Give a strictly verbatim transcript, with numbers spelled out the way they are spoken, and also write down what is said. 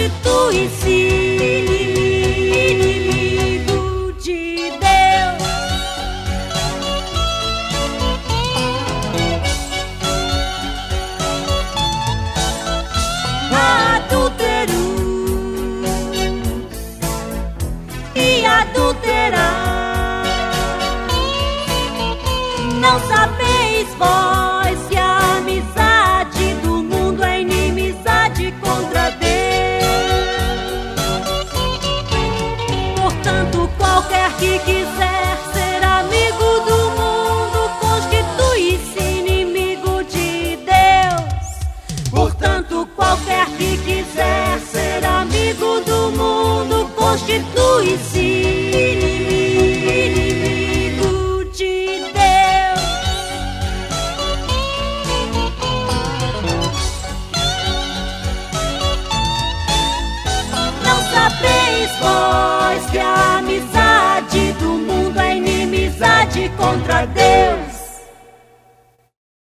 constitui-se inimigo de Deus. Adúlteros e adulterar, não sabeis vós que a amizade do mundo é inimizade contra Deus. Portanto, qualquer que quiser ser amigo do mundo constitui-se inimigo de Deus. Portanto, qualquer que quiser ser amigo do mundo constitui-se inimigo de Deus. Não sabeis vós que a amizade do mundo é inimizade contra Deus.